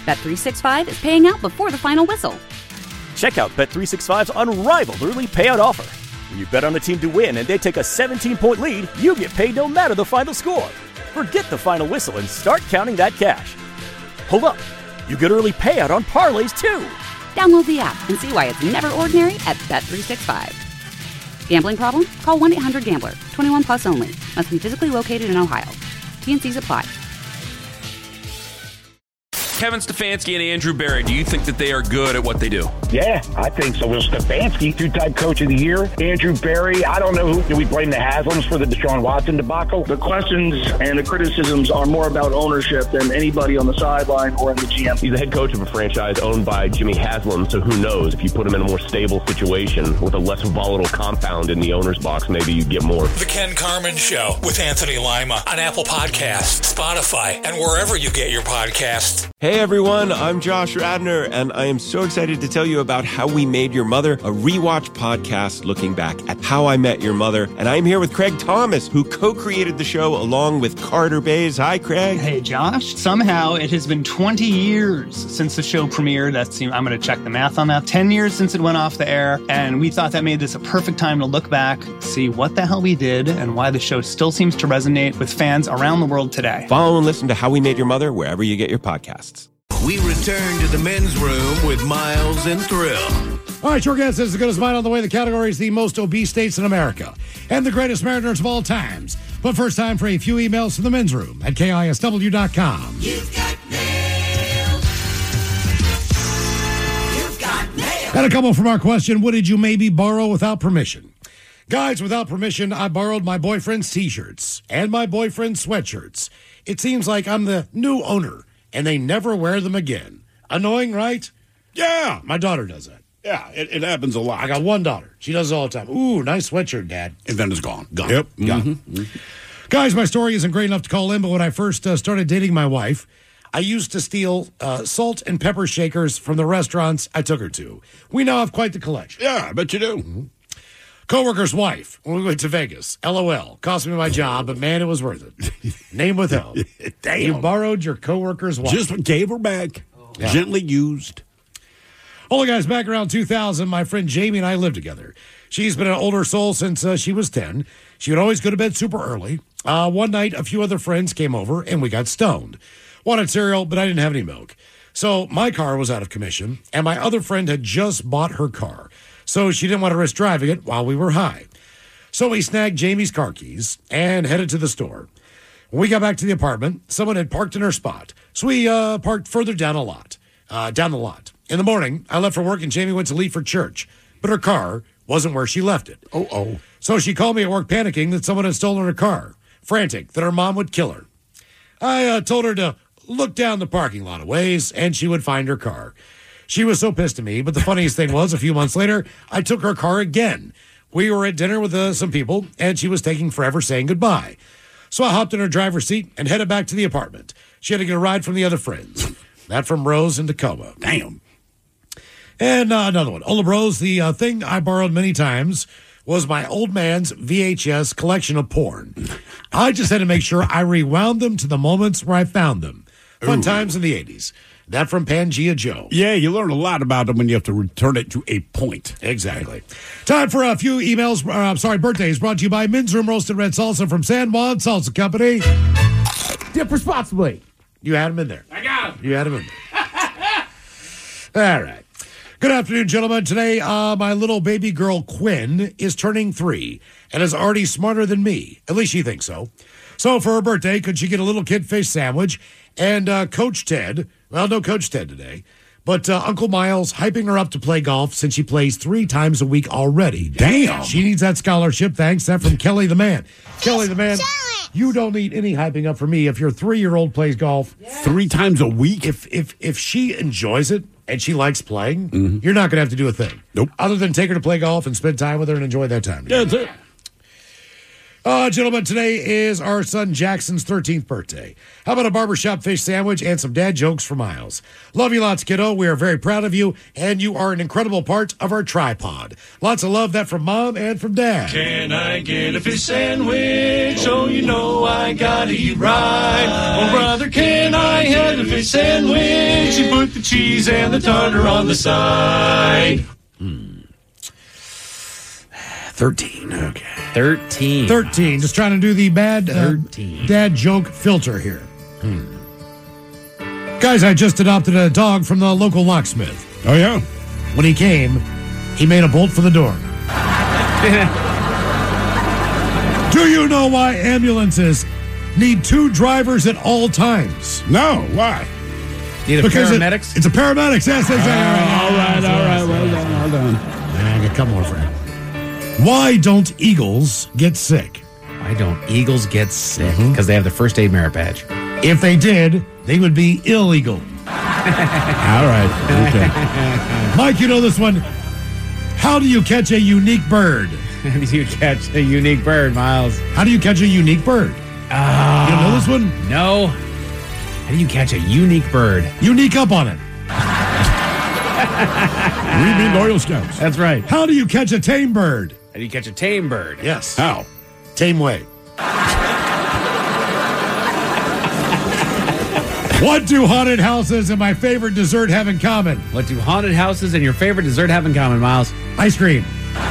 Bet365 is paying out before the final whistle. Check out Bet365's unrivaled early payout offer. When you bet on a team to win and they take a 17-point lead, you get paid no matter the final score. Forget the final whistle and start counting that cash. Hold up. You get early payout on parlays, too. Download the app and see why it's never ordinary at Bet365. Gambling problem? Call 1-800-GAMBLER. 21 plus only. Must be physically located in Ohio. T&Cs apply. Kevin Stefanski and Andrew Berry, do you think that they are good at what they do? Yeah, I think so. Well, Stefanski, two-time coach of the year. Andrew Berry, I don't know who. Do we blame the Haslams for the Deshaun Watson debacle? The questions and the criticisms are more about ownership than anybody on the sideline or in the GM. He's the head coach of a franchise owned by Jimmy Haslam, so who knows? If you put him in a more stable situation with a less volatile compound in the owner's box, maybe you get more. The Ken Carman Show with Anthony Lima on Apple Podcasts, Spotify, and wherever you get your podcasts. Hey everyone, I'm Josh Radner, and I am so excited to tell you about How We Made Your Mother, a rewatch podcast looking back at How I Met Your Mother. And I'm here with Craig Thomas, who co-created the show along with Carter Bays. Hi, Craig. Hey, Josh. Somehow it has been 20 years since the show premiered. I'm going to check the math on that. 10 years since it went off the air, and we thought that made this a perfect time to look back, see what the hell we did, and why the show still seems to resonate with fans around the world today. Follow and listen to How We Made Your Mother wherever you get your podcasts. We return to the men's room with Miles and Thrill. All right, your guess is as good as mine on the way. The category is the most obese states in America and the greatest mariners of all times. But first, time for a few emails from the men's room at KISW.com. You've got mail. You've got mail. And a couple from our question, what did you maybe borrow without permission? Guys, without permission, I borrowed my boyfriend's T-shirts and my boyfriend's sweatshirts. It seems like I'm the new owner, and they never wear them again. Annoying, right? Yeah. My daughter does that. Yeah, it happens a lot. I got one daughter. She does it all the time. Ooh, nice sweatshirt, Dad. And then it's gone. Gone. Yep. Gone. Mm-hmm. Guys, my story isn't great enough to call in, but when I first started dating my wife, I used to steal salt and pepper shakers from the restaurants I took her to. We now have quite the collection. Yeah, I bet you do. Mm-hmm. Coworker's wife, when we went to Vegas. LOL. Cost me my job, but man, it was worth it. Name withheld. Damn. You borrowed your coworker's wife. Just gave her back. Yeah. Gently used. Well, guys, back around 2000, my friend Jamie and I lived together. She's been an older soul since she was 10. She would always go to bed super early. One night, a few other friends came over, and we got stoned. Wanted cereal, but I didn't have any milk. So my car was out of commission, and my other friend had just bought her car. So she didn't want to risk driving it while we were high. So we snagged Jamie's car keys and headed to the store. When we got back to the apartment, someone had parked in her spot. So we parked further down the lot. In the morning, I left for work and Jamie went to leave for church. But her car wasn't where she left it. Oh. So she called me at work panicking that someone had stolen her car. Frantic that her mom would kill her. I told her to look down the parking lot a ways and she would find her car. She was so pissed at me, but the funniest thing was, a few months later, I took her car again. We were at dinner with some people, and she was taking forever saying goodbye. So I hopped in her driver's seat and headed back to the apartment. She had to get a ride from the other friends. That from Rose in Tacoma. Damn. And another one. Ola Rose, the thing I borrowed many times was my old man's VHS collection of porn. I just had to make sure I rewound them to the moments where I found them. Fun times in the 80s. That from Pangea Joe. Yeah, you learn a lot about them when you have to return it to a point. Exactly. Time for a few emails. Birthdays brought to you by Men's Room Roasted Red Salsa from San Juan Salsa Company. Dip responsibly. You had him in there. I got him. You had him in there. All right. Good afternoon, gentlemen. Today, my little baby girl, Quinn, is turning 3 and is already smarter than me. At least she thinks so. So for her birthday, could she get a little kid fish sandwich? And Coach Ted, well, no Coach Ted today, but Uncle Miles hyping her up to play golf since she plays 3 times a week already. Damn. She needs that scholarship. Thanks. That from Kelly the Man. Kelly the Man, you don't need any hyping up for me if your 3-year-old plays golf 3 times a week. If she enjoys it and she likes playing, you're not going to have to do a thing. Nope. Other than take her to play golf and spend time with her and enjoy that time. Yeah, that's it. Gentlemen, today is our son Jackson's 13th birthday. How about a barbershop fish sandwich and some dad jokes for Miles? Love you lots, kiddo. We are very proud of you, and you are an incredible part of our tripod. Lots of love, that from Mom and from Dad. Can I get a fish sandwich? Oh, you know I gotta eat right. Oh, brother, can I have a fish sandwich? You put the cheese and the tartar on the side. 13, okay. 13. Just trying to do the bad dad joke filter here. Guys, I just adopted a dog from the local locksmith. Oh, yeah? When he came, he made a bolt for the door. Do you know why ambulances need 2 drivers at all times? No, why? Need a paramedics? It's a paramedics, yes, exactly. All right. Well done. I got a couple more for you. Why don't eagles get sick? Why don't eagles get sick? Because they have the first aid merit badge. If they did, they would be illegal. All right. Okay. Mike, you know this one. How do you catch a unique bird? How do you catch a unique bird, Miles? How do you catch a unique bird? You don't know this one? No. How do you catch a unique bird? Unique up on it. We mean Loyal Scouts. That's right. How do you catch a tame bird? How do you catch a tame bird? Yes. How? Tame way. What do haunted houses and my favorite dessert have in common? What do haunted houses and your favorite dessert have in common, Miles? Ice cream.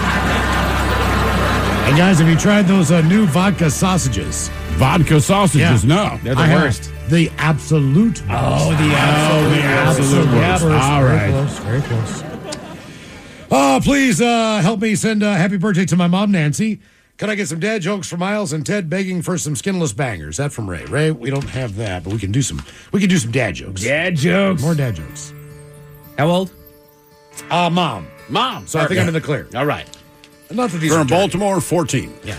And guys, have you tried those new vodka sausages? Vodka sausages? No. They're the worst. The absolute worst. Oh, the absolute worst. All right. Very close. Oh, please help me send a happy birthday to my mom, Nancy. Can I get some dad jokes for Miles and Ted begging for some skinless bangers? That from Ray. Ray, we don't have that, but we can do some dad jokes. Dad jokes. More dad jokes. How old? Mom. Mom. So I think I'm in the clear. All right. Not that these From are dirty. Baltimore, 14. Yeah.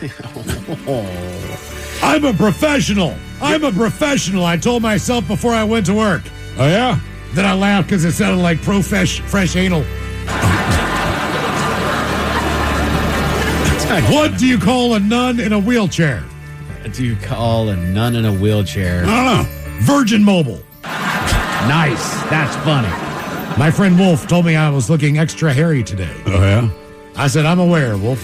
I'm a professional. I told myself before I went to work. Oh, yeah? Then I laughed because it sounded like fresh anal. What do you call a nun in a wheelchair? What do you call a nun in a wheelchair? I don't know. Virgin Mobile. Nice. That's funny. My friend Wolf told me I was looking extra hairy today. Oh, yeah? I said, I'm aware, Wolf.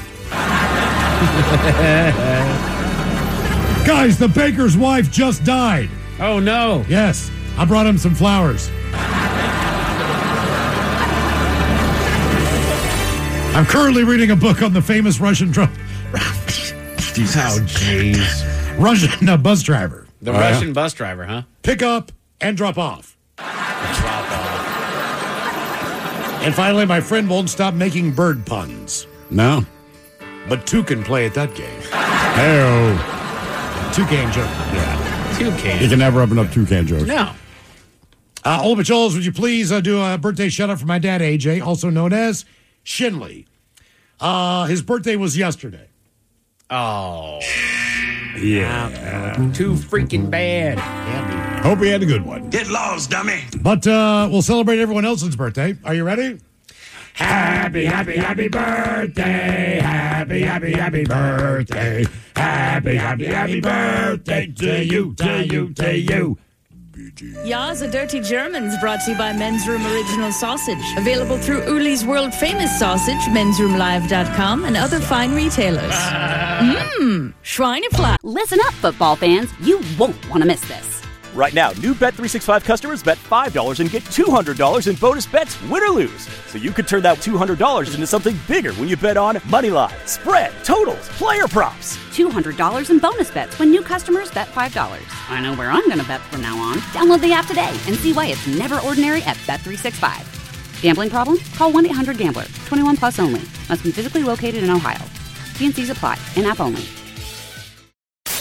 Guys, the baker's wife just died. Oh, no. Yes. I brought him some flowers. I'm currently reading a book on the famous Russian Russian bus driver. The Russian bus driver, huh? Pick up and drop off. And finally, my friend won't stop making bird puns. No. But 2 can play at that game. Hey-oh. 2-can joke. Yeah. 2-can. You can never open up 2-can jokes. No. Old Pacholas, would you please do a birthday shout-out for my dad, AJ, also known as Shinley. His birthday was yesterday. Oh. Yeah. Too freaking bad. Hope he had a good one. Get lost, dummy. But we'll celebrate everyone else's birthday. Are you ready? Happy birthday. Happy birthday. Happy birthday to you. Ya's a Dirty Germans brought to you by Men's Room Original Sausage. Available through Uli's world famous sausage, mensroomlive.com, and other fine retailers. Schweinefleisch. Listen up, football fans. You won't want to miss this. Right now, new Bet365 customers bet $5 and get $200 in bonus bets, win or lose. So you could turn that $200 into something bigger when you bet on money line, spread, totals, player props. $200 in bonus bets when new customers bet $5. I know where I'm going to bet from now on. Download the app today and see why it's never ordinary at Bet365. Gambling problem? Call 1-800-GAMBLER. 21 plus only. Must be physically located in Ohio. TNCs apply. In-app only.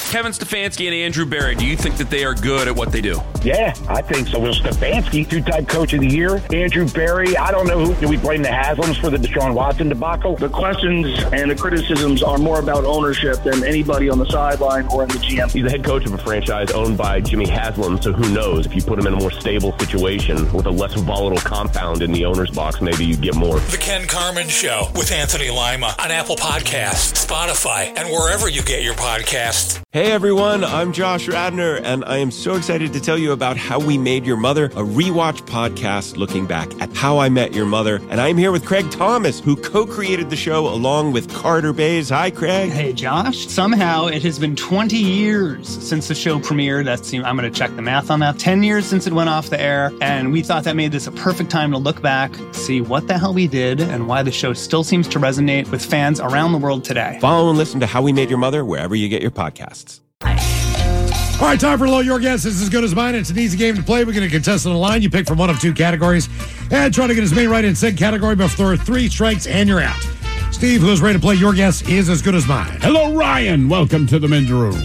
Kevin Stefanski and Andrew Berry, do you think that they are good at what they do? Yeah, I think so. Will Stefanski, two-time coach of the year. Andrew Berry, I don't know who. Do we blame the Haslams for the Deshaun Watson debacle? The questions and the criticisms are more about ownership than anybody on the sideline or in the GM. He's the head coach of a franchise owned by Jimmy Haslam, so who knows? If you put him in a more stable situation with a less volatile compound in the owner's box, maybe you get more. The Ken Carman Show with Anthony Lima on Apple Podcasts, Spotify, and wherever you get your podcasts. Hey everyone, I'm Josh Radner, and I am so excited to tell you about How We Made Your Mother, a rewatch podcast looking back at How I Met Your Mother. And I'm here with Craig Thomas, who co-created the show along with Carter Bays. Hi, Craig. Hey, Josh. Somehow it has been 20 years since the show premiered. I'm going to check the math on that. 10 years since it went off the air, and we thought that made this a perfect time to look back, see what the hell we did, and why the show still seems to resonate with fans around the world today. Follow and listen to How We Made Your Mother wherever you get your podcasts. All right, time for Low Your Guess is as good as mine. It's an easy game to play. We're going to contest on the line. You pick from one of two categories and try to get as many right in said category before 3 strikes and you're out. Steve, who's ready to play Your Guess is as good as mine. Hello, Ryan. Welcome to the men's room.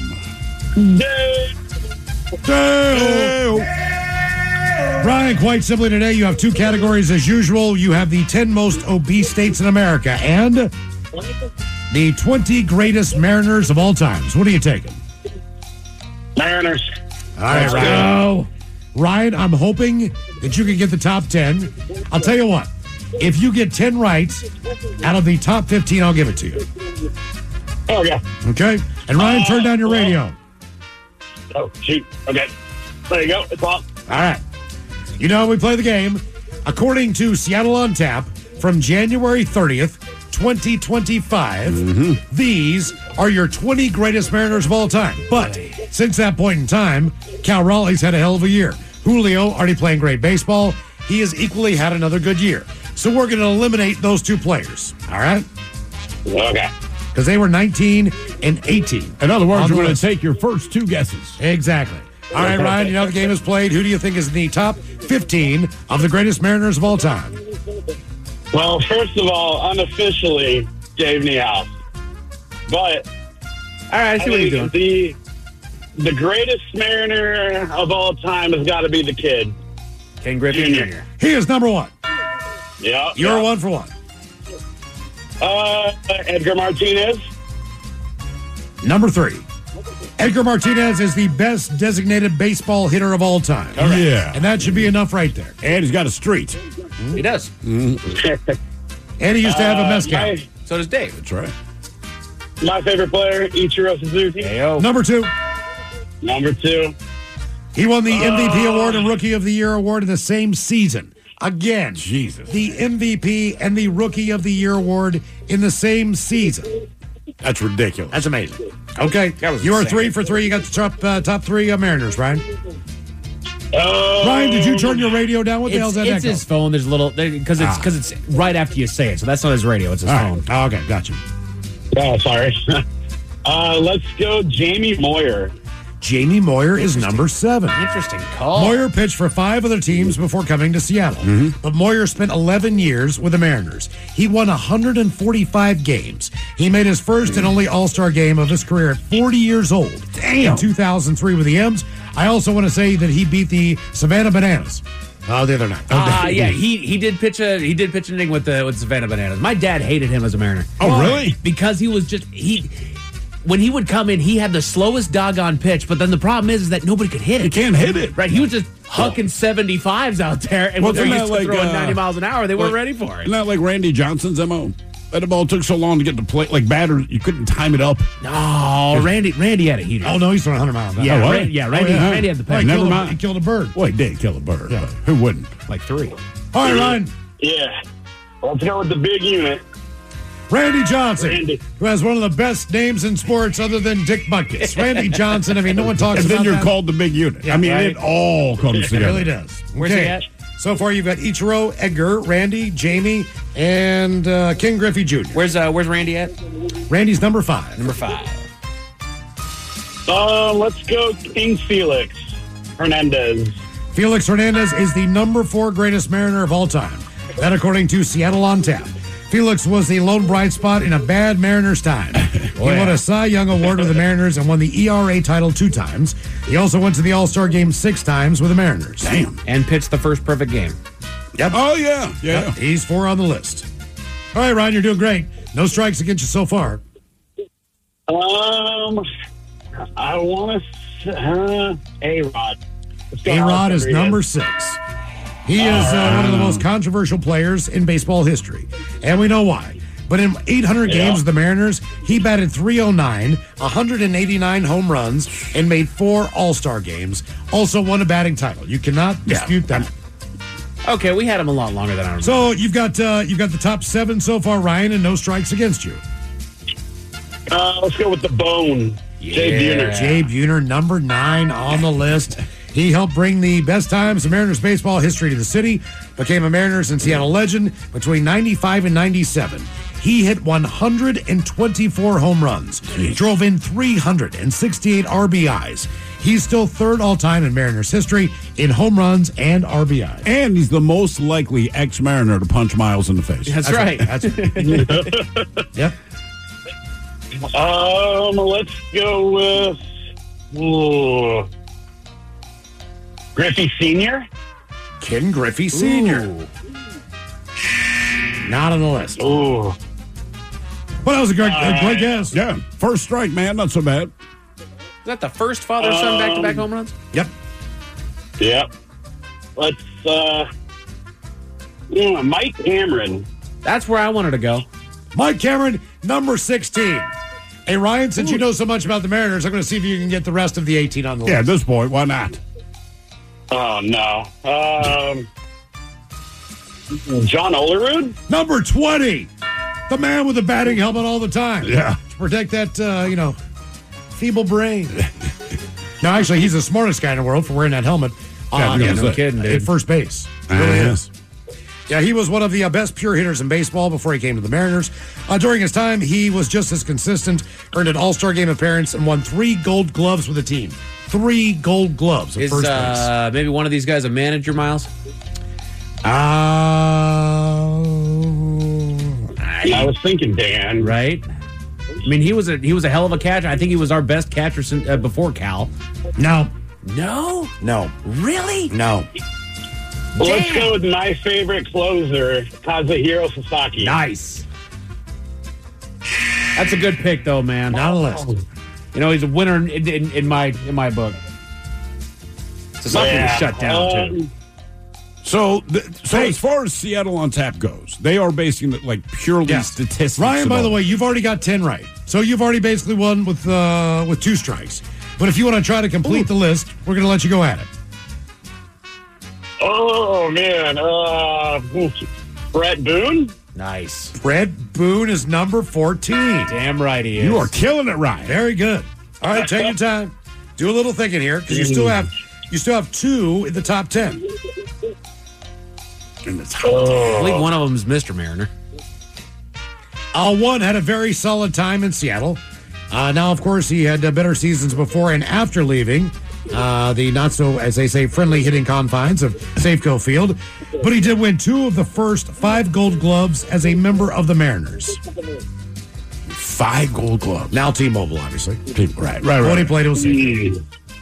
Ryan, quite simply today, you have 2 categories as usual. You have the 10 most obese states in America and the 20 greatest Mariners of all times. What are you taking? Mariners. All right, Ryan. Ryan, I'm hoping that you can get the top 10. I'll tell you what. If you get 10 right out of the top 15, I'll give it to you. Oh, yeah. Okay? And Ryan, turn down your radio. Oh, shoot. Okay. There you go. It's off. All right. You know how we play the game. According to Seattle on Tap, from January 30th, 2025, these are your 20 greatest Mariners of all time. But since that point in time, Cal Raleigh's had a hell of a year. Julio already playing great baseball. He has equally had another good year. So we're going to eliminate those 2 players. All right? Okay. Because they were 19 and 18. In other words, we're going to take your first 2 guesses. Exactly. All right, Ryan, you know the game is played. Who do you think is in the top 15 of the greatest Mariners of all time? Well, first of all, unofficially, Dave Niehaus. But all right, I see what you're doing. The greatest Mariner of all time has got to be the kid. Ken Griffey Jr. He is number 1. Yeah. You're 1 for 1. Edgar Martinez. Number 3. Edgar Martinez is the best designated baseball hitter of all time. All right. Yeah. And that should be enough right there. And he's got a street. He does. And he used to have a mezcal. So does Dave. That's right. My favorite player, Ichiro Suzuki. Ayo. Number 2. Number 2. He won the MVP award and Rookie of the Year award in the same season. Again, Jesus. The MVP and the Rookie of the Year award in the same season. That's ridiculous. That's amazing. Okay, you are 3 for 3. You got the top 3 Mariners, Ryan. Ryan, did you turn your radio down? What the hell's that? It's his phone. There's a little because it's right after you say it, so that's not his radio. It's his phone. Right. Oh, okay, gotcha. Oh, sorry. Let's go, Jamie Moyer. Jamie Moyer is number 7. Interesting call. Moyer pitched for 5 other teams before coming to Seattle. But Moyer spent 11 years with the Mariners. He won 145 games. He made his first and only All-Star game of his career at 40 years old. Damn. In 2003 with the M's. I also want to say that he beat the Savannah Bananas the other night. Yeah, he did pitch an inning with Savannah Bananas. My dad hated him as a Mariner. Oh, really? Because he was just when he would come in, he had the slowest doggone pitch, but then the problem is that nobody could hit it. You can't hit it. Right? He was just hucking 75s out there, and when they're used to throwing 90 miles an hour, they weren't ready for it. Isn't that like Randy Johnson's MO? That ball took so long to get to play, like batters, you couldn't time it up. No, Randy had a heater. Oh, no, he's throwing 100 miles an hour. Randy had the pitch. Never mind. He killed a bird. Well, he did kill a bird, but who wouldn't? Like 3. All right, Ryan. Yeah. Let's go with the big unit. Randy Johnson, who has one of the best names in sports other than Dick Butkus. Randy Johnson, I mean, no one talks and about that. And then you're called the big unit. Yeah, I mean, right? It all comes together. It really does. Where's he at? So far, you've got Ichiro, Edgar, Randy, Jamie, and King Griffey Jr. Where's Randy at? Randy's number 5. Number 5. Let's go King Felix Hernandez. Felix Hernandez is the number 4 greatest Mariner of all time. That according to Seattle on Tap. Felix was the lone bright spot in a bad Mariners time. He won a Cy Young Award with the Mariners and won the ERA title 2 times. He also went to the All-Star game 6 times with the Mariners. Damn. And pitched the first perfect game. Yep. Oh, yeah. Yep. He's 4 on the list. All right, Ryan, you're doing great. No strikes against you so far. I want to A-Rod. A-Rod is number 6. He is one of the most controversial players in baseball history, and we know why. But in 800 games with the Mariners, he batted .309, 189 home runs, and made 4 All-Star games. Also won a batting title. You cannot dispute that. Okay, we had him a lot longer than I remember. So you've got the top 7 so far, Ryan, and no strikes against you. Let's go with the bone. Jay Buhner. Jay Buhner, number 9 on the list. He helped bring the best times in Mariners baseball history to the city, became a Mariners and Seattle legend between 95 and 97. He hit 124 home runs, drove in 368 RBIs. He's still 3rd all-time in Mariners history in home runs and RBIs. And he's the most likely ex-Mariner to punch Miles in the face. That's right. Yep. Let's go with Griffey Sr. Ken Griffey Sr. Not on the list. Ooh. Well, that was a great guess. Yeah. First strike, man. Not so bad. Is that the first father-son back-to-back home runs? Yep. Yep. Let's, Mike Cameron. That's where I wanted to go. Mike Cameron, number 16. Hey, Ryan, since you know so much about the Mariners, I'm going to see if you can get the rest of the 18 on the list. Yeah, at this point, why not? Oh, no. John Olerud? Number 20. The man with the batting helmet all the time. Yeah. To protect that, feeble brain. No, actually, he's the smartest guy in the world for wearing that helmet. No kidding, dude. At first base. He really is. Yeah, he was one of the best pure hitters in baseball before he came to the Mariners. During his time, he was just as consistent, earned an All-Star game appearance, and won 3 Gold Gloves with the team. 3 Gold Gloves at first base. Maybe one of these guys a manager, Miles? I was thinking Dan. Right? I mean, he was a hell of a catcher. I think he was our best catcher before Cal. No. No? No. Really? No. Well, let's go with my favorite closer, Kazuhiro Sasaki. Nice. That's a good pick, though, man. Not a list. You know, he's a winner in my book. Sasaki was shut down, too. So as far as Seattle on Tap goes, they are basing it like purely statistics. Ryan, by the way, you've already got 10 right. So you've already basically won with 2 strikes. But if you want to try to complete the list, we're going to let you go at it. Oh, man. Brett Boone? Nice. Brett Boone is number 14. Damn right he is. You are killing it, Ryan. Very good. All right, take your time. Do a little thinking here because you still have 2 in the top 10. I believe one of them is Mr. Mariner. One had a very solid time in Seattle. Now, of course, he had better seasons before and after leaving the not-so, as they say, friendly hitting confines of Safeco Field. But he did win 2 of the first 5 Gold Gloves as a member of the Mariners. 5 Gold Gloves. Now T-Mobile, obviously. Right. When he played, it was Safeco.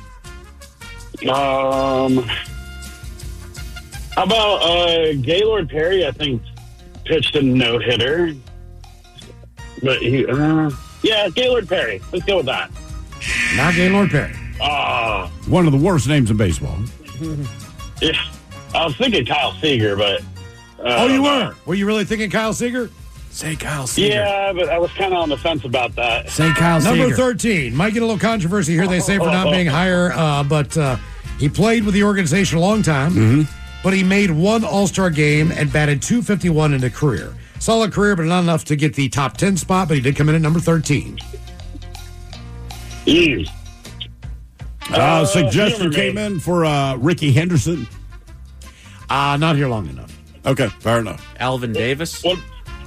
How about Gaylord Perry? I think pitched a no-hitter. But Gaylord Perry. Let's go with that. Not Gaylord Perry. One of the worst names in baseball. Yeah, I was thinking Kyle Seager, but... you were? Were you really thinking Kyle Seager? Say Kyle Seager. Yeah, but I was kind of on the fence about that. Say Kyle Seager. Number 13. Might get a little controversy here, they say, for not being higher, but he played with the organization a long time, but he made 1 All-Star game and batted .251 in a career. Solid career, but not enough to get the top 10 spot, but he did come in at number 13. Suggestion came in for Ricky Henderson. Not here long enough. Okay, fair enough. Alvin Davis? Well,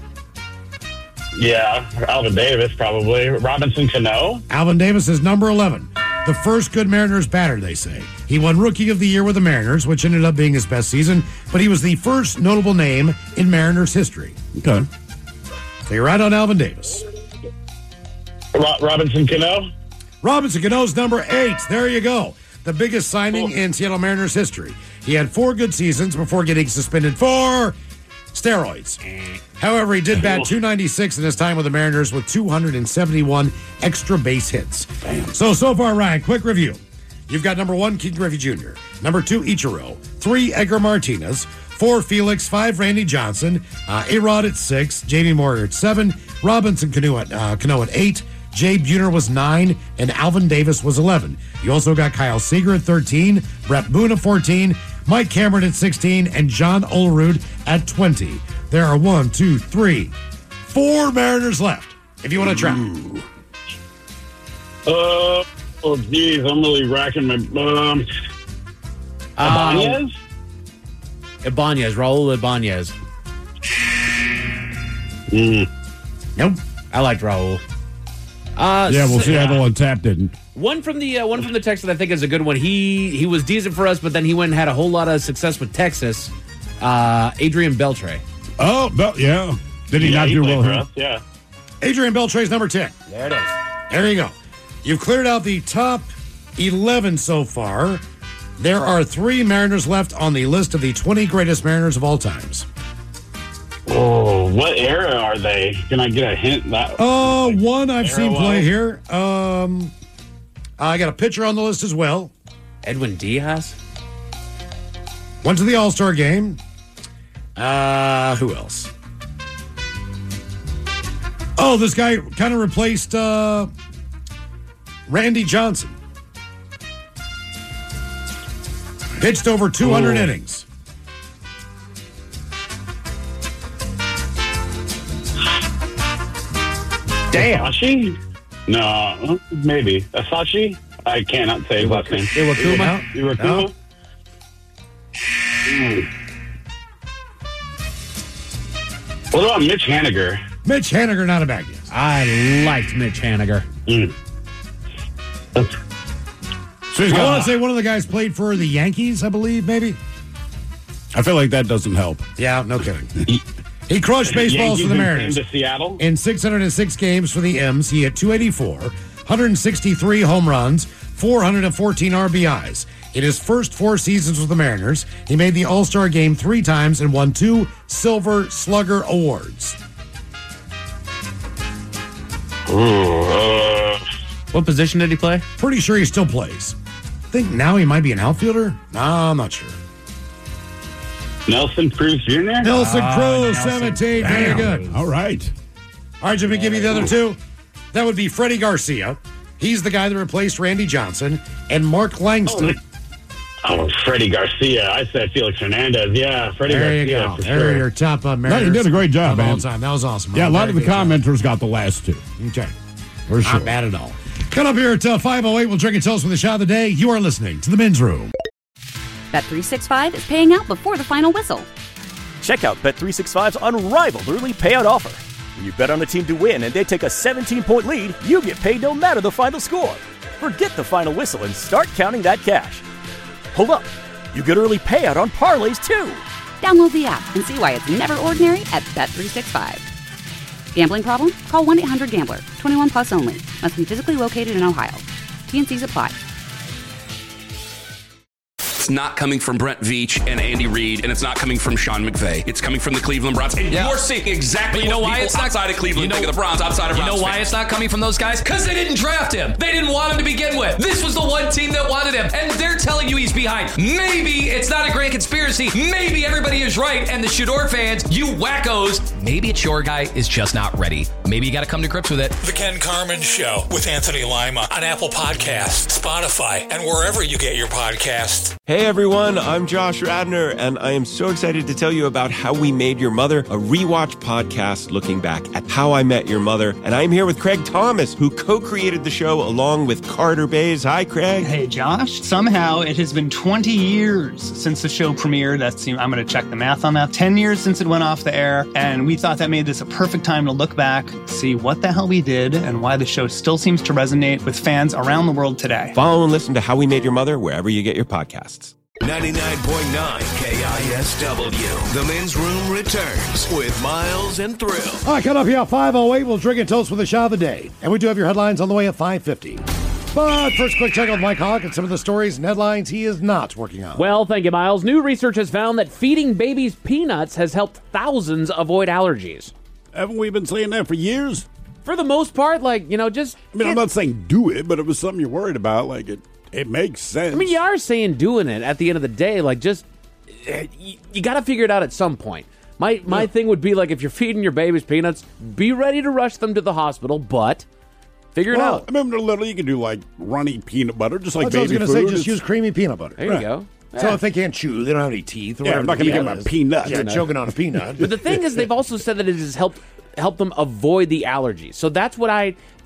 yeah, Alvin Davis, probably. Robinson Cano? Alvin Davis is number 11. The first good Mariners batter, they say. He won Rookie of the Year with the Mariners, which ended up being his best season, but he was the first notable name in Mariners history. Okay. So you're right on Alvin Davis. Robinson Cano. Robinson Cano's number 8. There you go. The biggest signing in Seattle Mariners history. He had 4 good seasons before getting suspended for steroids. However, he did bat .296 in his time with the Mariners with 271 extra base hits. So far, Ryan, quick review. You've got number 1, King Griffey Jr., number 2, Ichiro, 3, Edgar Martinez, 4, Felix, 5, Randy Johnson, A-Rod at 6, Jamie Moyer at 7, Robinson Cano at 8, Jay Buhner was 9, and Alvin Davis was 11. You also got Kyle Seager at 13, Brett Boone at 14, Mike Cameron at 16, and John Olerud at 20. There are 1, 2, 3, 4 Mariners left, if you want to try. Oh, geez, I'm really racking my... Ibanez? Raul Ibanez. Nope. I liked Raul. Seattle Untapped didn't. One from the text that I think is a good one. He was decent for us, but then he went and had a whole lot of success with Texas. Adrian Beltre. Oh, yeah. Did he not do well for here? us, yeah. Adrian Beltre's number 10. There it is. There you go. You've cleared out the top 11 so far. There are 3 Mariners left on the list of the 20 greatest Mariners of all times. Oh, what era are they? Can I get a hint? One I've seen play here. I got a pitcher on the list as well. Edwin Diaz? Went to the All-Star game. Who else? Oh, this guy kind of replaced Randy Johnson. Pitched over 200 innings. Damn. Asashi? No, maybe. Asashi? I cannot say his last name. Iwakuma? No. What about Mitch Haniger? Mitch Haniger, not a bad guess. I liked Mitch Haniger. So I want to say one of the guys played for the Yankees, I believe, maybe. I feel like that doesn't help. Yeah, no kidding. He crushed baseballs for the Mariners. To Seattle? In 606 games for the M's, he hit .284, 163 home runs, 414 RBIs. In his first 4 seasons with the Mariners, he made the All-Star game 3 times and won 2 Silver Slugger Awards. What position did he play? Pretty sure he still plays. I think now he might be an outfielder. No, I'm not sure. Nelson Cruz Jr.? Nelson Cruz, 17. Very good. All right. All right, let me give you the other 2. That would be Freddie Garcia. He's the guy that replaced Randy Johnson. And Mark Langston. Oh, Freddie Garcia. I said Felix Hernandez. Yeah, Freddie Garcia. You go. For there are your top Mariners. No, you did a great job, man. All time. That was awesome. Yeah, a lot of the commenters got the last 2. Okay. For sure. Not bad at all. Coming up here at 5:08, we'll drink and toast with the shot of the day. You are listening to The Men's Room. Bet365 is paying out before the final whistle. Check out Bet365's unrivaled early payout offer. When you bet on a team to win and they take a 17-point lead, you get paid no matter the final score. Forget the final whistle and start counting that cash. Hold up. You get early payout on parlays, too. Download the app and see why it's never ordinary at Bet365. Gambling problem? Call 1-800-GAMBLER. 21 plus only. Must be physically located in Ohio. T&Cs apply. It's not coming from Brent Veach and Andy Reid, and it's not coming from Sean McVay. It's coming from the Cleveland Browns. And you're seeing exactly what people outside of Cleveland think of the Browns, outside of Browns. You know why it's not coming from those guys? Because they didn't draft him. They didn't want him to begin with. This was the one team that wanted him, and they're telling you he's behind. Maybe it's not a great conspiracy. Maybe everybody is right, and the Shador fans, you wackos, maybe it's your guy is just not ready. Maybe you got to come to grips with it. The Ken Carman Show with Anthony Lima on Apple Podcasts, Spotify, and wherever you get your podcasts. Hey everyone, I'm Josh Radner, and I am so excited to tell you about How We Made Your Mother, a rewatch podcast looking back at How I Met Your Mother. And I'm here with Craig Thomas, who co-created the show along with Carter Bays. Hi, Craig. Hey, Josh. Somehow it has been 20 years since the show premiered. I'm going to check the math on that. 10 years since it went off the air, and we thought that made this a perfect time to look back, see what the hell we did, and why the show still seems to resonate with fans around the world today. Follow and listen to How We Made Your Mother wherever you get your podcasts. 99.9 KISW. The Men's Room returns with Miles and Thrill. All right, coming up here at 5:08, we'll drink and toast with the shot of the day. And we do have your headlines on the way at 5:50. But first, quick check on Mike Hawk and some of the stories and headlines he is not working on. Well, thank you, Miles. New research has found that feeding babies peanuts has helped thousands avoid allergies. Haven't we been saying that for years? For the most part, just... I mean, I'm not saying do it, but it was something you're worried about. It makes sense. I mean, you are saying doing it at the end of the day. You got to figure it out at some point. My thing would be, if you're feeding your babies peanuts, be ready to rush them to the hospital, but... Figure it out. I mean, they're little, you can do runny peanut butter, just like That's baby what I was going food. to say, just use creamy peanut butter. There you go. So if they can't chew, they don't have any teeth. Or I'm not going to give them a peanut. Yeah, choking on a peanut. But the thing is, they've also said that it has helped them avoid the allergies. So that's where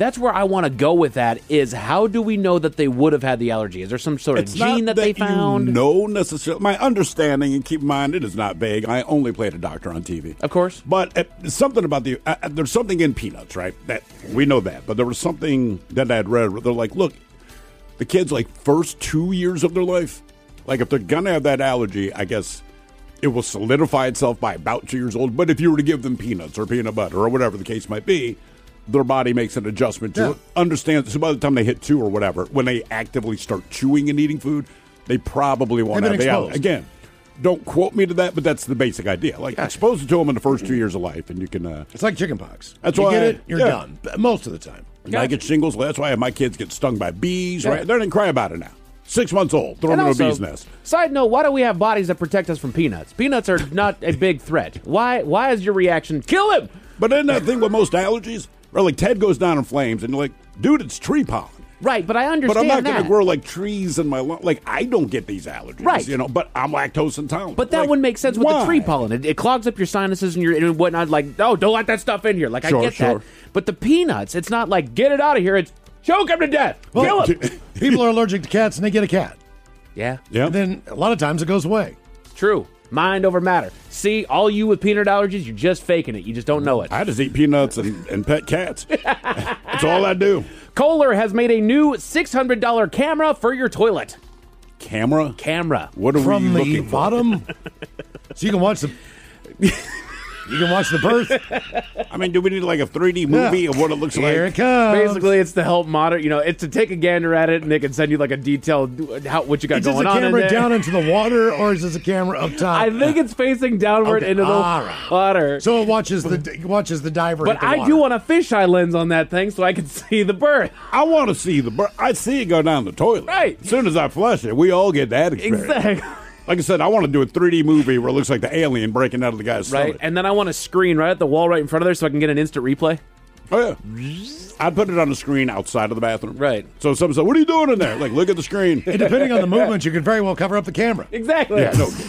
I want to go with that is how do we know that they would have had the allergy? Is there some sort of gene that they found? No, necessarily. My understanding, and keep in mind, it is not vague. I only played a doctor on TV. Of course. But something about there's something in peanuts, right? That we know that. But there was something that I had read. They're like, look, the kids, first 2 years of their life, if they're going to have that allergy, I guess it will solidify itself by about 2 years old. But if you were to give them peanuts or peanut butter or whatever the case might be, their body makes an adjustment to it. Understands. So by the time they hit 2 or whatever, when they actively start chewing and eating food, they probably won't have the allergy. Again, don't quote me to that, but that's the basic idea. Expose it to them in the first 2 years of life, and you can... it's like chickenpox. That's you why get it, you're done. Most of the time. I get shingles. That's why I have my kids get stung by bees. Right? They don't cry about it now. 6 months old. Throw them in a bee's nest. Side note, why do we have bodies that protect us from peanuts? Peanuts are not a big threat. Why is your reaction, kill him? But isn't that thing with most allergies? Or Ted goes down in flames, and you're like, dude, it's tree pollen. Right, but I understand But I'm not going that. to grow trees in my lung. I don't get these allergies. Right. But I'm lactose intolerant. But that would make sense with the tree pollen. It clogs up your sinuses and whatnot. Don't let that stuff in here. I get that. But the peanuts, it's not get it out of here. It's choke him to death. Kill him. People are allergic to cats, and they get a cat. Yeah. And then a lot of times it goes away. True. Mind over matter. See, all you with peanut allergies, you're just faking it. You just don't know it. I just eat peanuts and pet cats. That's all I do. Kohler has made a new $600 camera for your toilet. Camera? Camera. What are From we the looking bottom? So you can watch the... You can watch the birth. I mean, do we need a 3D movie of what it looks like? Here it comes. Basically, it's to help monitor. It's to take a gander at it, and they can send you a detailed what you got going on. Is this a camera down into the water, or is this a camera up top? I think it's facing downward into the water. So it watches the diver. But hit the I water. do want a fisheye lens on that thing so I can see the bird. I want to see the bird. I see it go down the toilet. Right. As soon as I flush it, we all get that experience. Exactly. Like I said, I want to do a 3D movie where it looks like the alien breaking out of the guy's stomach. And then I want a screen right at the wall right in front of there so I can get an instant replay. Oh, yeah. I'd put it on the screen outside of the bathroom. Right. So someone said, what are you doing in there? Look at the screen. And depending on the movement, you could very well cover up the camera. Exactly. Yeah, no.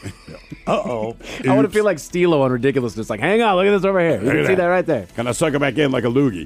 Uh-oh. I want to feel like Stilo on Ridiculousness. Hang on, look at this over here. You can see that right there. Can I suck it back in like a loogie?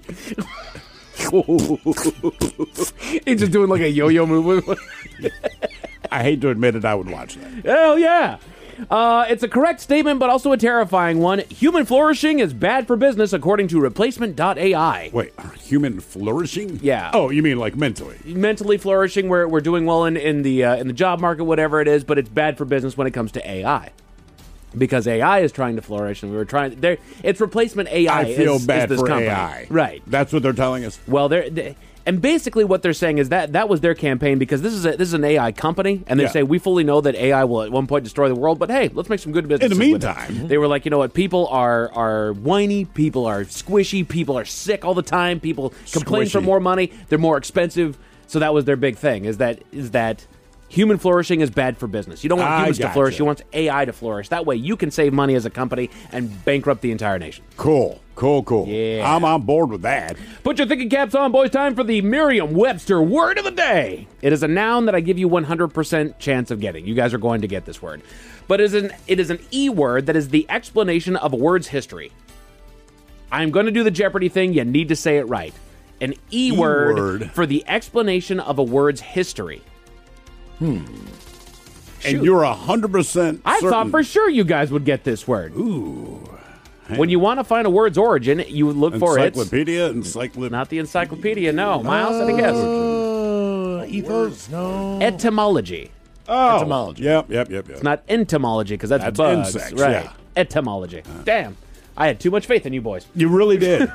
He's just doing a yo-yo movement. I hate to admit it, I would watch that. Hell yeah. It's a correct statement, but also a terrifying one. Human flourishing is bad for business, according to Replacement.ai. Wait, human flourishing? Yeah. Oh, you mean mentally? Mentally flourishing, we're doing well in the job market, whatever it is, but it's bad for business when it comes to AI. Because AI is trying to flourish, and it's Replacement AI. I feel bad is this for company. AI. Right. That's what they're telling us. Well, and basically what they're saying is that was their campaign because this is an AI company, and they say we fully know that AI will at one point destroy the world, but hey, let's make some good business. In the meantime, they were like, you know what? People are whiny, people are squishy, people are sick all the time, people complain for more money, they're more expensive. So that was their big thing. Is that human flourishing is bad for business. You don't want humans to flourish. You want AI to flourish. That way you can save money as a company and bankrupt the entire nation. Cool. Yeah. I'm on board with that. Put your thinking caps on, boys. Time for the Merriam-Webster word of the day. It is a noun that I give you 100% chance of getting. You guys are going to get this word. But it is an E word that is the explanation of a word's history. I'm going to do the Jeopardy thing. You need to say it right. An E word for the explanation of a word's history. And you're 100% I thought for sure you guys would get this word. Ooh. When you want to find a word's origin, you look for it. Encyclopedia? Not the encyclopedia, no. Miles, any guess? Ethos? No. Etymology. Oh, Etymology. Yep. It's not entomology because that's bugs. insects, right? yeah. Etymology. Damn. I had too much faith in you boys. You really did.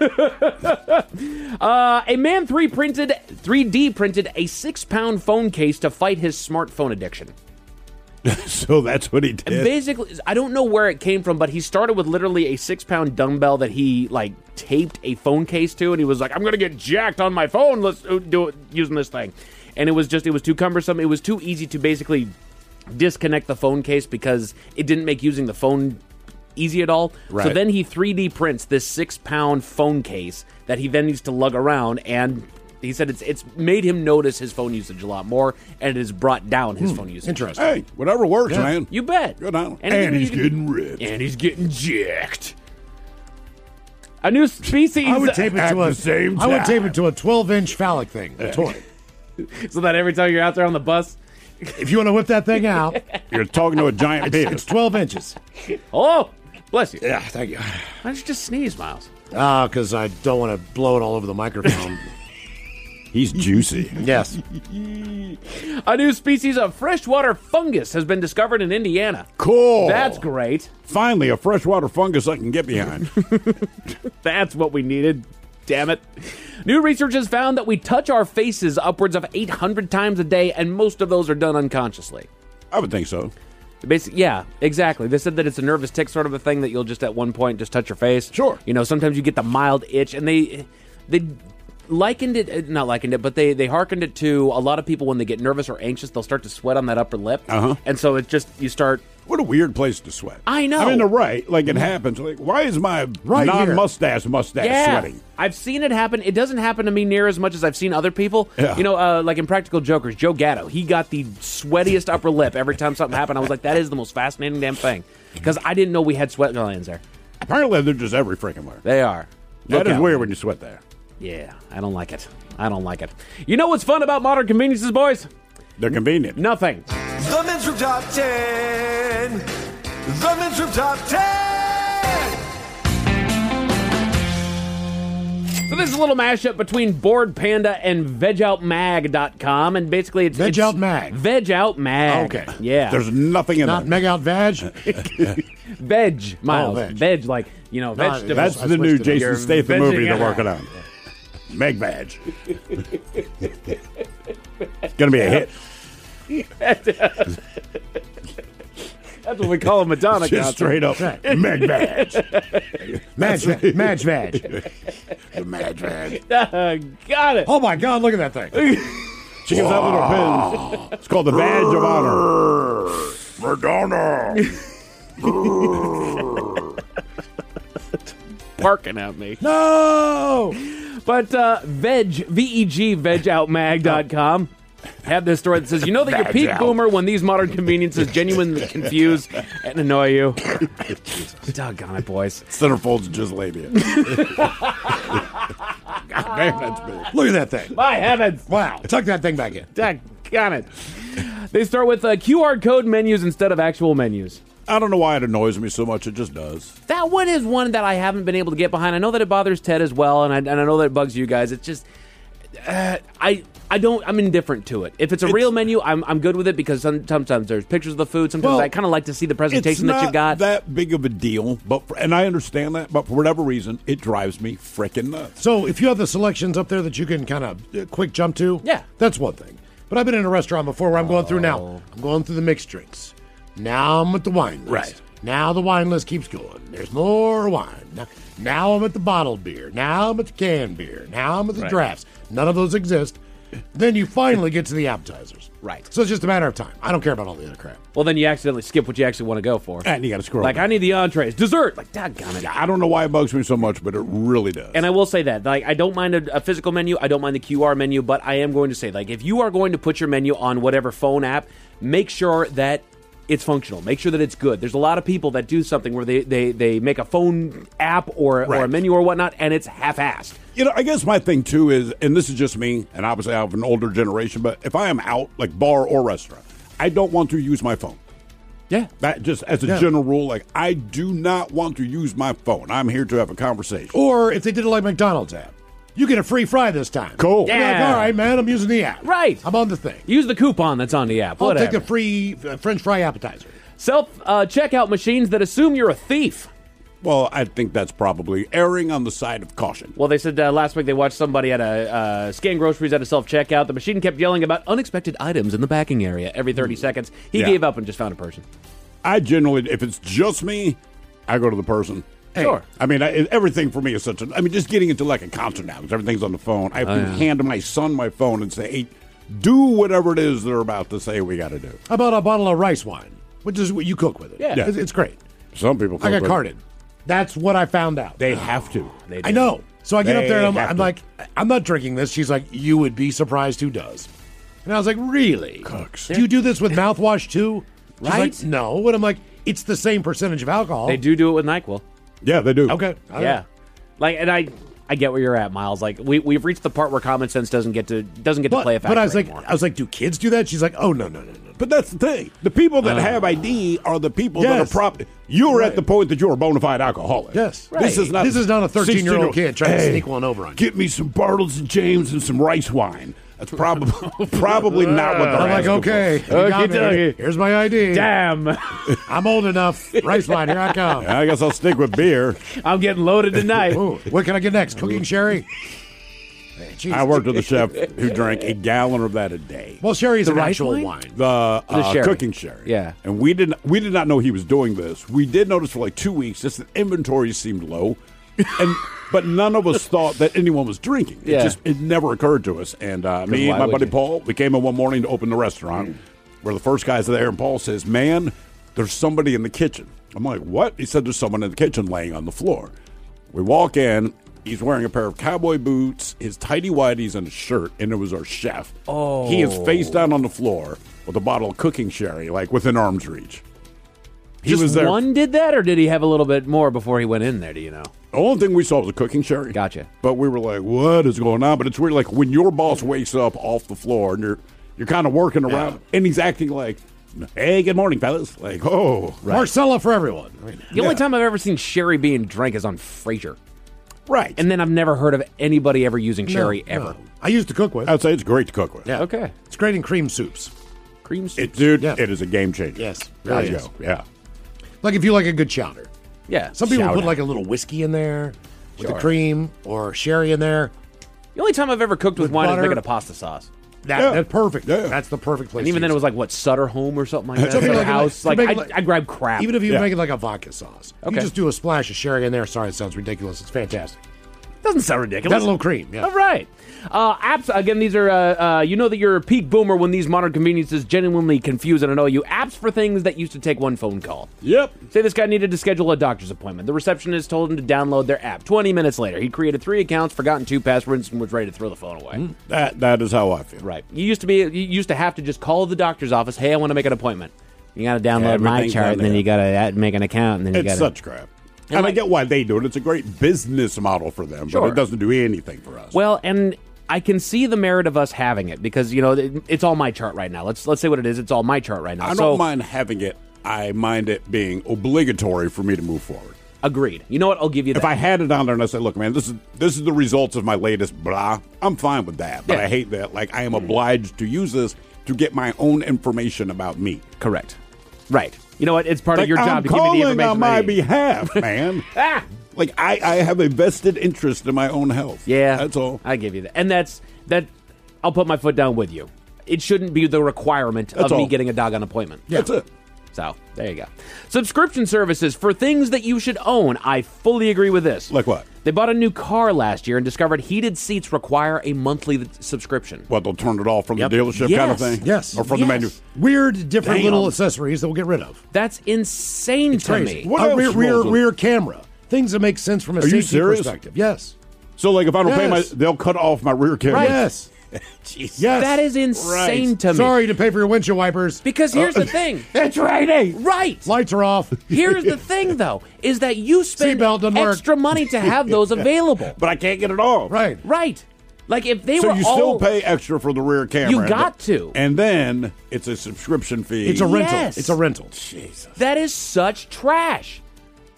A man 3D printed a 6-pound phone case to fight his smartphone addiction. So that's what he did. And basically, I don't know where it came from, but he started with literally a 6-pound dumbbell that he taped a phone case to, and he was like, "I'm going to get jacked on my phone. Let's do it using this thing." And it was too cumbersome. It was too easy to basically disconnect the phone case because it didn't make using the phone easy at all. Right. So then he 3D prints this 6-pound phone case that he then needs to lug around, and he said it's made him notice his phone usage a lot more, and it has brought down his phone usage. Interesting. Hey, whatever works, man. You bet. Good on him. Anything And he's you can- getting rich. And he's getting jacked. A new species. I would tape it At to the same I would tape time. it to a 12-inch phallic thing, a toy. So that every time you're out there on the bus, If you want to whip that thing out, You're talking to a giant it's penis. 12 inches. oh, bless you. Yeah, thank you. Why don't you just sneeze, Miles? Because I don't want to blow it all over the microphone. He's juicy. Yes. A new species of freshwater fungus has been discovered in Indiana. Cool. That's great. Finally, a freshwater fungus I can get behind. That's what we needed. Damn it. New research has found that we touch our faces upwards of 800 times a day, and most of those are done unconsciously. I would think so. Basically, yeah, exactly. They said that it's a nervous tick sort of a thing that you'll just at one point just touch your face. Sure. You know, sometimes you get the mild itch, and they likened it, not likened it, but they hearkened it to a lot of people when they get nervous or anxious, they'll start to sweat on that upper lip. Uh-huh. And so it just, you start... What a weird place to sweat. I know. I mean, they're right. Like, it happens. Like, why is my non-mustache sweating? I've seen it happen. It doesn't happen to me near as much as I've seen other people. Yeah. You know, like in Practical Jokers, Joe Gatto, he got the sweatiest upper lip every time something happened. I was like, that is the most fascinating damn thing. Because I didn't know we had sweat glands there. Apparently, they're just every freaking where. They are. That is out. weird when you sweat there. Yeah, I don't like it. I don't like it. You know what's fun about modern conveniences, boys? They're convenient. Nothing. The Men's Room Top 10. The Men's Room Top 10. So this is a little mashup between Bored Panda and VegOutMag.com, and basically it's... Veg Out Mag. Veg Out Mag. Okay. Yeah. There's nothing in Not that. Meg Out Vag? Veg, Miles. veg. Veg, like, you know, No, vegetables. That's I the new switched it up. Jason You're Statham movie vegging they're out. working on. Meg Badge. It's going to be a hit. That's what we call a Madonna Just concert. straight up. Meg Badge. Madge Vag. The Meg Badge. Got it. Oh, my God, look at that thing. She gives out little pins. It's called the Badge of Honor. Madonna. Barking at me. No! But VegOutMag.com have this story that says, you know that you're peak boomer when these modern conveniences genuinely confuse and annoy you. Doggone it, boys. Centerfold's just labia. God damn, that's big. Look at that thing. My heavens. Wow. Tuck that thing back in. Doggone it. They start with QR code menus instead of actual menus. I don't know why it annoys me so much. It just does. That one is one that I haven't been able to get behind. I know that it bothers Ted as well, and I know that it bugs you guys. It's just, I'm indifferent to it. If it's a real menu, I'm good with it because sometimes there's pictures of the food. Sometimes I kind of like to see the presentation that you got. It's not that big of a deal, and I understand that, but for whatever reason, it drives me freaking nuts. So if you have the selections up there that you can kind of quick jump to, yeah, that's one thing. But I've been in a restaurant before where I'm going through now. I'm going through the mixed drinks. Now I'm at the wine list. Right. Now the wine list keeps going. There's more wine. Now I'm at the bottled beer. Now I'm at the canned beer. Now I'm at the drafts. None of those exist. Then you finally get to the appetizers. Right. So it's just a matter of time. I don't care about all the other crap. Well, then you accidentally skip what you actually want to go for. And you got to scroll. Like, I need the entrees. Dessert. Like, doggone it. I don't know why it bugs me so much, but it really does. And I will say that, like, I don't mind a physical menu. I don't mind the QR menu, but I am going to say, like, if you are going to put your menu on whatever phone app, make sure that it's functional. Make sure that it's good. There's a lot of people that do something where they make a phone app or a menu or whatnot, and it's half-assed. You know, I guess my thing, too, is, and this is just me, and obviously I have an older generation, but if I am out, like bar or restaurant, I don't want to use my phone. Yeah. That just as a general rule, like, I do not want to use my phone. I'm here to have a conversation. Or if they did it like McDonald's app. You get a free fry this time. Cool. You're like, all right, man, I'm using the app. Right. I'm on the thing. Use the coupon that's on the app. I'll Whatever. take the free French fry appetizer. Self-checkout machines that assume you're a thief. Well, I think that's probably erring on the side of caution. Well, they said last week they watched somebody at a scan groceries at a self-checkout. The machine kept yelling about unexpected items in the packing area every 30 seconds. He gave up and just found a person. I generally, if it's just me, I go to the person. Hey, sure. I mean, everything for me is such a... I mean, just getting into like a concert now, because everything's on the phone. I have to hand my son my phone and say, hey, do whatever it is they're about to say we got to do. How about a bottle of rice wine, which is what you cook with it? Yeah. It's great. Some people cook I got with carded. That's what I found out. They have to. I know. So I get up there and I'm to. like, I'm not drinking this. She's like, you would be surprised who does. And I was like, really? Cooks. Do you do this with mouthwash too? She's Right? like, no. And I'm like, it's the same percentage of alcohol. They do it with NyQuil. Yeah, they do. Okay. Yeah. Like, and I get where you're at, Miles. Like, we've reached the part where common sense doesn't get to play a factor But I was like, anymore. do kids do that? She's like, oh, no. But that's the thing. The people that have ID are the people that are You're at the point that you're a bona fide alcoholic. Yes. This is not a 13-year-old kid trying to sneak one over on you. Get me some Bartles and James and some rice wine. That's probably not what they're I'm like, asking okay. for. You got me. Here's my ID. Damn. I'm old enough. Rice wine, here I come. I guess I'll stick with beer. I'm getting loaded tonight. Ooh, what can I get next? Cooking sherry? I worked with a chef who drank a gallon of that a day. Well, sherry is The an rice actual wine? wine. The sherry. cooking sherry. Yeah. And we did not know he was doing this. We did notice for like 2 weeks just that inventory seemed low. But none of us thought that anyone was drinking. It never occurred to us. And me and my buddy Paul, we came in one morning to open the restaurant. We're the first guys there, and Paul says, man, there's somebody in the kitchen. I'm like, what? He said, there's someone in the kitchen laying on the floor. We walk in. He's wearing a pair of cowboy boots, his tighty-whities, and a shirt, and it was our chef. Oh. He is face down on the floor with a bottle of cooking sherry, like within arm's reach. He Just was there. one did that, or did he have a little bit more before he went in there? Do you know? The only thing we saw was a cooking sherry. Gotcha. But we were like, what is going on? But it's weird, like when your boss wakes up off the floor and you're kind of working around, and he's acting like, hey, good morning, fellas. Like, oh. Right. Marcella for everyone. The only time I've ever seen sherry being drank is on Frasier. Right. And then I've never heard of anybody ever using sherry ever. No. I used to cook with. I'd say it's great to cook with. Yeah. Okay. It's great in cream soups. Cream soup. It is a game changer. Yes. There you Really is. go. Yeah. Like if you like a good chowder. Yeah. Some people Chowder. put like a little whiskey in there with the Sure. cream or sherry in there. The only time I've ever cooked with wine butter. is making a pasta sauce. That's perfect. Yeah. That's the perfect place. And even to then it use was like, what, Sutter Home or something like that? Something At like the house. to Like, make it I grab crap. Even if you Yeah. make it like a vodka sauce. Okay. You just do a splash of sherry in there. Sorry, it sounds ridiculous. It's fantastic. Doesn't sound ridiculous. Got a little cream. Yeah. All right. Apps, again, these are, you know that you're a peak boomer when these modern conveniences genuinely confuse and annoy you. Apps for things that used to take one phone call. Yep. Say this guy needed to schedule a doctor's appointment. The receptionist told him to download their app. 20 minutes later, he created 3 accounts, forgotten 2 passwords, and was ready to throw the phone away. That is how I feel. Right. You used to have to just call the doctor's office, hey, I want to make an appointment. You got to download my Everything's chart, on and then there. you got to make an account, and then you It's got to... such crap. And I get why they do it. It's a great business model for them, Sure. but it doesn't do anything for us. Well, and I can see the merit of us having it because, you know, it's all my chart right now. Let's say what it is. It's all my chart right now. I don't mind having it. I mind it being obligatory for me to move forward. Agreed. You know what? I'll give you that. If I had it on there and I said, look, man, this is the results of my latest blah, I'm fine with that. But Yeah. I hate that. Like, I am obliged to use this to get my own information about me. Correct. Right. You know what? It's part of your job I'm to give me the calling information on my I need. behalf, man. Like, I have a vested interest in my own health. Yeah. That's all. I give you that. And that. I'll put my foot down with you. It shouldn't be the requirement That's of me all. getting a doggone appointment. That's it. So, there you go. Subscription services for things that you should own. I fully agree with this. Like what? They bought a new car last year and discovered heated seats require a monthly subscription. What, they'll turn it off from the dealership kind of thing? Yes. Or from the menu? Weird, different Damn. little accessories that we'll get rid of. That's insane to Crazy. me. What A else rear rolls in? rear camera. Things that make sense from a Are you safety serious? perspective. Yes. So, like, if I don't pay Yes. they'll cut off my rear camera. Right. Yes. Jesus. Yes. That is insane to me. Sorry to pay for your windshield wipers. Because here's the thing. It's raining. Right. Lights are off. Here's the thing, though, is that you spend Seatbelt doesn't work. extra money to have those available. But I can't get it off. Right. Right. Like, if they So were you all... still pay extra for the rear camera. You got to. And then it's a subscription fee. It's a rental. Yes. It's a rental. Jesus. That is such trash.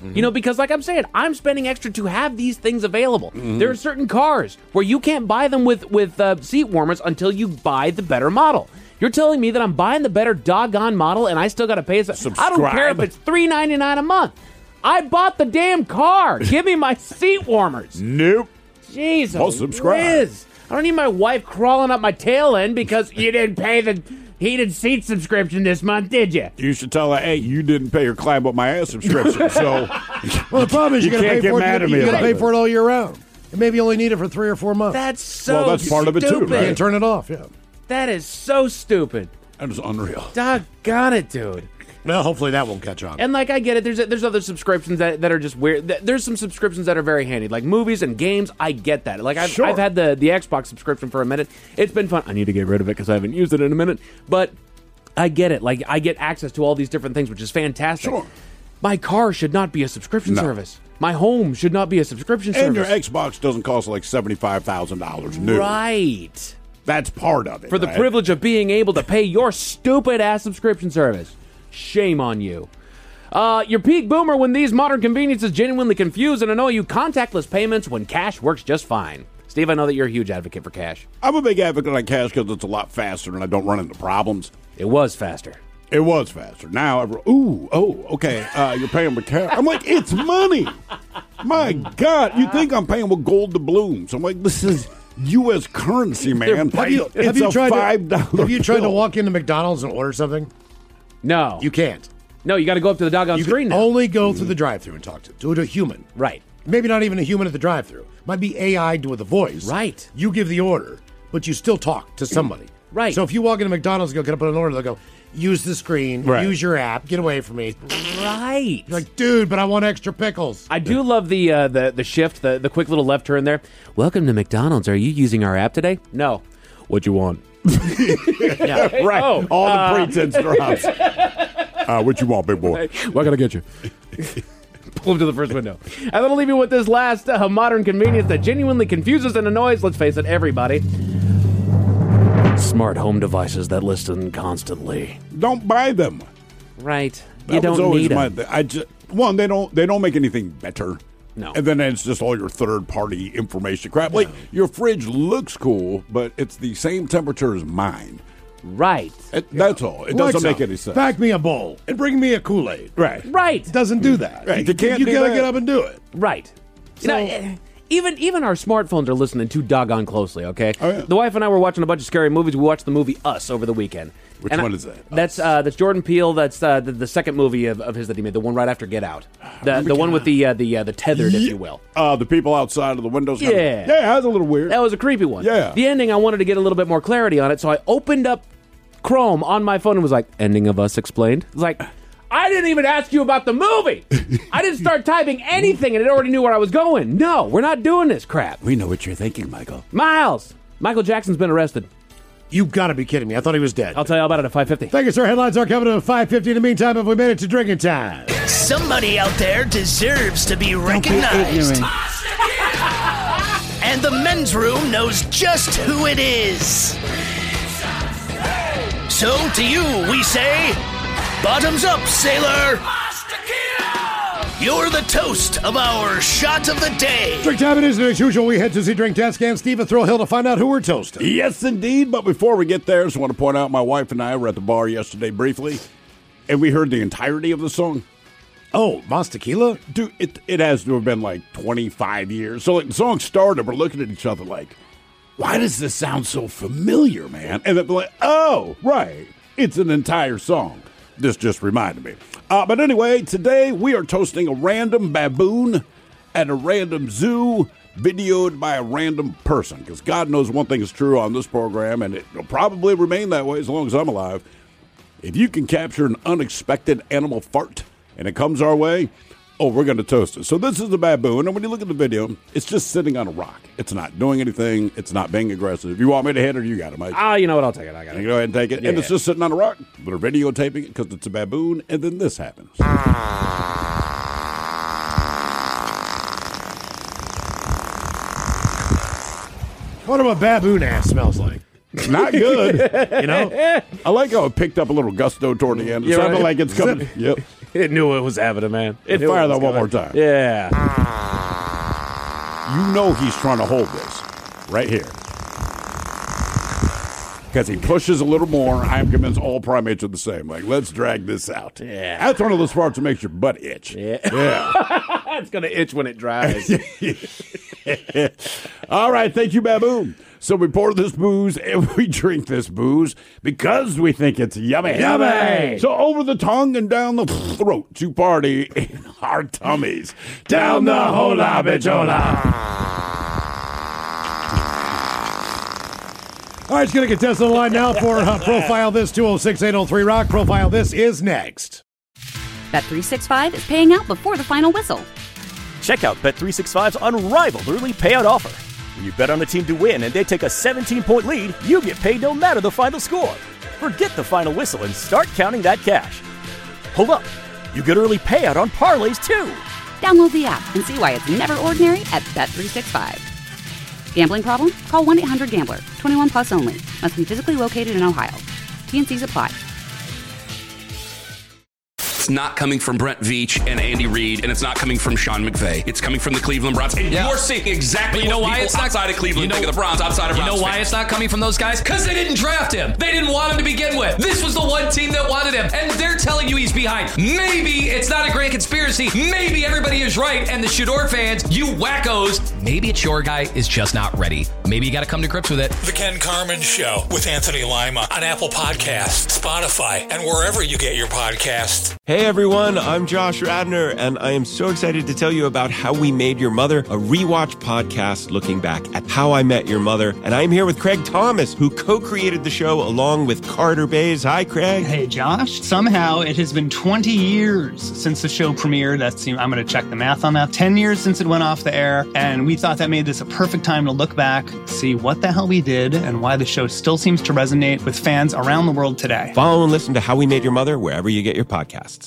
You know, because like I'm saying, I'm spending extra to have these things available. There are certain cars where you can't buy them with seat warmers until you buy the better model. You're telling me that I'm buying the better doggone model and I still got to pay I don't care if it's $3.99 a month. I bought the damn car. Give me my seat warmers. Nope. Jesus. Well, subscribe. Whiz. I don't need my wife crawling up my tail end because you didn't pay the heated seat subscription this month, did you? You should tell her, hey, you didn't pay your climb up my ass subscription. So, well, the problem is you can't get mad at me. You got to pay for it all year round. And maybe you only need it for 3 or 4 months. That's so well, that's part of it too. stupid. Right? You can't turn it off. Yeah. That is so stupid. That is unreal. Doggone it, dude. Well, hopefully that won't catch on. And like I get it, there's other subscriptions that are just weird. There's some subscriptions that are very handy, like movies and games. I get that. Like I've had the Xbox subscription for a minute. It's been fun. I need to get rid of it because I haven't used it in a minute. But I get it. Like I get access to all these different things, which is fantastic. Sure. My car should not be a subscription service. My home should not be a subscription service. And your Xbox doesn't cost like $75,000 new. Right. That's part of it. For the privilege of being able to pay your stupid ass subscription service. Shame on you. Your peak boomer when these modern conveniences genuinely confuse and annoy you. Contactless payments when cash works just fine. Steve, I know that you're a huge advocate for cash. I'm a big advocate of cash because it's a lot faster and I don't run into problems. It was faster. It was faster. Now, okay, you're paying with cash. I'm like, it's money. My God, you think I'm paying with gold doubloons. I'm like, this is U.S. currency, man. Have you tried to walk into McDonald's and order something? No. You can't. No, you got to go up to the doggone screen now. Only go through the drive-thru and talk to a human. Right. Maybe not even a human at the drive-thru. Might be AI with a voice. Right. You give the order, but you still talk to somebody. Right. So if you walk into McDonald's and go, can I put an order? They'll go, use the screen, use your app, get away from me. Right. You're like, dude, but I want extra pickles. I do love the shift, the quick little left turn there. Welcome to McDonald's. Are you using our app today? No. What you want? Yeah, right. Oh, all the pretense drops. What you want, big boy? What can I get you? Pull him to the first window. And then I'll leave you with this last modern convenience that genuinely confuses and annoys, let's face it, everybody. Smart home devices that listen constantly. Don't buy them. Right. That you don't need them. They don't make anything better. No. And then it's just all your third-party information crap. Like, your fridge looks cool, but it's the same temperature as mine. Right. That's all. It doesn't make any sense. Pack me a bowl and bring me a Kool-Aid. Right. Right. It doesn't do that. Right. You can't gotta get up and do it. Right. Even our smartphones are listening too doggone closely, okay? Oh, yeah. The wife and I were watching a bunch of scary movies. We watched the movie Us over the weekend. Which one is that? That's Jordan Peele. That's the second movie of his that he made, the one right after Get Out. The one with the tethered, if you will. The people outside of the windows. Yeah. Yeah, that was a little weird. That was a creepy one. Yeah. The ending, I wanted to get a little bit more clarity on it, so I opened up Chrome on my phone and was like, ending of Us explained. It's like, I didn't even ask you about the movie. I didn't start typing anything and it already knew where I was going. No, we're not doing this crap. We know what you're thinking, Michael. Michael Jackson's been arrested. You gotta be kidding me. I thought he was dead. I'll tell you all about it at 5:50. Thank you, sir. Headlines are coming at 5:50. In the meantime, have we made it to drinking time? Somebody out there deserves to be recognized. And the men's room knows just who it is. So to you, we say, bottoms up, sailor. You're the toast of our shot of the day. Drink time it is, and as usual, we head to the drink test can. Steve and Thrill Hill to find out who we're toasting. Yes, indeed. But before we get there, I just want to point out my wife and I were at the bar yesterday briefly, and we heard the entirety of the song. Oh, Mas Tequila? Dude, it has to have been like 25 years. So like the song started, we're looking at each other like, why does this sound so familiar, man? And then we're like, oh, right. It's an entire song. This just reminded me. But anyway, today we are toasting a random baboon at a random zoo videoed by a random person. Because God knows one thing is true on this program, and it will probably remain that way as long as I'm alive. If you can capture an unexpected animal fart and it comes our way, we're going to toast it. So this is the baboon, and when you look at the video, it's just sitting on a rock. It's not doing anything. It's not being aggressive. You want me to hit it, or you got it, Mike? You know what? I'll take it. I got it. You go ahead and take it. Yeah. And it's just sitting on a rock. They're videotaping it because it's a baboon, and then this happens. I wonder what baboon ass smells like. Not good. You know? I like how it picked up a little gusto toward the end. It sounded like it's coming. Yep. It knew it was happening, man. Fire that one more time. Yeah. You know he's trying to hold this right here. Because he pushes a little more. I'm convinced all primates are the same. Like, let's drag this out. Yeah. That's one of those parts that makes your butt itch. Yeah. It's going to itch when it dries. All right. Thank you, Baboon. So we pour this booze and we drink this booze because we think it's yummy. Yummy! So over the tongue and down the throat to party in our tummies. Down the hola bichola. All right, let's get a contestant on the line now for Profile This 206-803-ROCK. Profile This is next. Bet365 is paying out before the final whistle. Check out Bet365's unrivaled early payout offer. When you bet on a team to win and they take a 17-point lead, you get paid no matter the final score. Forget the final whistle and start counting that cash. Hold up. You get early payout on parlays, too. Download the app and see why it's never ordinary at Bet365. Gambling problem? Call 1-800-GAMBLER. 21 plus only. Must be physically located in Ohio. T&Cs apply. It's not coming from Brent Veach and Andy Reid, and it's not coming from Sean McVay. It's coming from the Cleveland Browns. And you're seeing exactly you know what why people it's not outside of Cleveland think of the Browns, outside of Browns. You know why fans. it's not coming from those guys? Because they didn't draft him. They didn't want him to begin with. This was the one team that wanted him, and they're telling you he's behind. Maybe it's not a grand conspiracy. Maybe everybody is right, and the Shador fans, you wackos, maybe it's your guy is just not ready. Maybe you got to come to grips with it. The Ken Carman Show with Anthony Lima on Apple Podcasts, Spotify, and wherever you get your podcasts. Hey everyone, I'm Josh Radner, and I am so excited to tell you about How We Made Your Mother, a rewatch podcast looking back at How I Met Your Mother. And I'm here with Craig Thomas, who co-created the show along with Carter Bays. Hi, Craig. Hey, Josh. Somehow it has been 20 years since the show premiered. I'm going to check the math on that. 10 years since it went off the air, and we thought that made this a perfect time to look back, see what the hell we did, and why the show still seems to resonate with fans around the world today. Follow and listen to How We Made Your Mother wherever you get your podcasts.